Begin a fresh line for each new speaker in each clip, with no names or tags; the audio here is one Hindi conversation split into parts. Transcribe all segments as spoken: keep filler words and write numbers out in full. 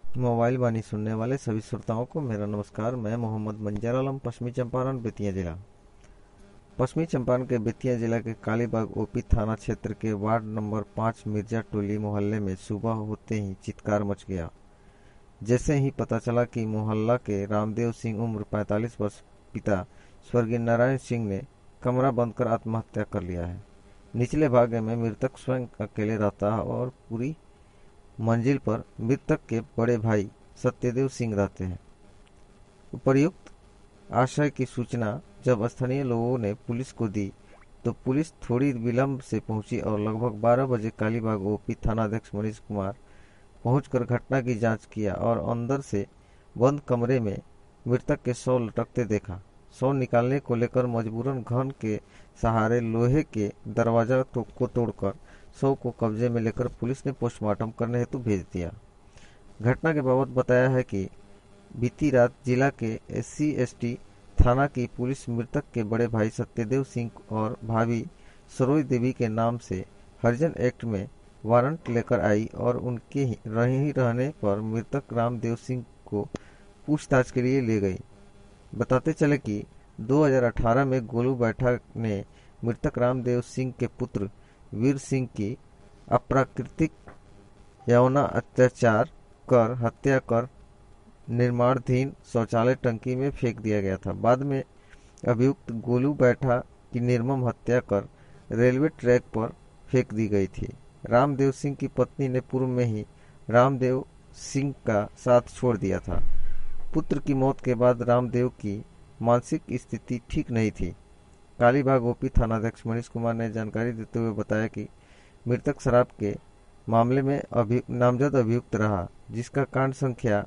मोबाइल वाणी सुनने वाले सभी श्रोताओं को मेरा नमस्कार। मैं मोहम्मद मंजर आलम, पश्चिमी चंपारण बेतिया जिला। पश्चिमी चंपारण के बेतिया जिला के कालीबाग ओपी थाना क्षेत्र के वार्ड नंबर पाँच मिर्जा टोली मोहल्ले में सुबह होते ही चित्कार मच गया। जैसे ही पता चला कि मोहल्ला के रामदेव सिंह उम्र पैंतालीस वर्ष पिता स्वर्गीय नारायण सिंह ने कमरा बंद कर आत्महत्या कर लिया है। निचले भाग में मृतक स्वयं अकेले रहता है और पूरी मंजिल पर मृतक के बड़े भाई सत्यदेव सिंह रहते हैं। उपर्युक्त आशय की सूचना जब स्थानीय लोगों ने पुलिस को दी तो पुलिस थोड़ी विलंब से पहुंची और लगभग बारह बजे कालीबाग ओपी थानाध्यक्ष मनीष कुमार पहुंचकर घटना की जांच किया और अंदर से बंद कमरे में मृतक के शव लटकते देखा। शव निकालने को लेकर मजबूरन घन के सहारे लोहे के दरवाजा तो को तोड़कर शव को कब्जे में लेकर पुलिस ने पोस्टमार्टम करने हेतु भेज दिया। घटना के बाबत बताया है कि बीती रात जिला के एस सी एस टी थाना की पुलिस मृतक के बड़े भाई सत्यदेव सिंह और भाभी सरोज देवी के नाम से हरिजन एक्ट में वारंट लेकर आई और उनके ही रही रहने पर मृतक रामदेव सिंह को पूछताछ के लिए ले गई। बताते चले कि दो हज़ार अठारह में गोलू बैठा ने मृतक रामदेव सिंह के पुत्र वीर सिंह की अप्राकृतिक यौन अत्याचार कर हत्या कर निर्माणाधीन शौचालय टंकी में फेंक दिया गया था। बाद में अभियुक्त गोलू बैठा की निर्मम हत्या कर रेलवे ट्रैक पर फेंक दी गई थी। रामदेव सिंह की पत्नी ने पूर्व में ही रामदेव सिंह का साथ छोड़ दिया था। पुत्र की मौत के बाद रामदेव की मानसिक स्थिति ठीक नहीं थी। कालीबाग ओपी थानाध्यक्ष मनीष कुमार ने जानकारी देते हुए बताया कि मृतक शराब के मामले में अभि, नामजद अभियुक्त रहा, जिसका कांड संख्या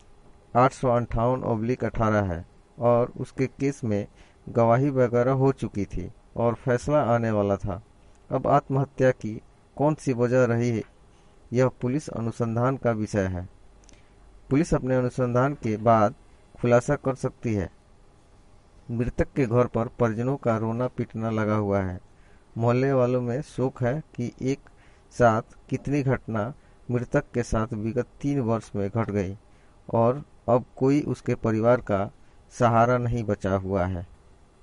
आठ सौ अंठावन ओब्लिक अठारह है और उसके केस में गवाही वगैरह हो चुकी थी और फैसला आने वाला था। अब आत्महत्या की कौन सी वजह रही है, यह पुलिस अनुसंधान का विषय है। पुलिस अपने अनुसंधान के बाद खुलासा कर सकती है। मृतक के घर पर परिजनों का रोना पीटना लगा हुआ है। मोहल्ले वालों में शोक है कि एक साथ कितनी घटना मृतक के साथ विगत तीन वर्ष में घट गई और अब कोई उसके परिवार का सहारा नहीं बचा हुआ है।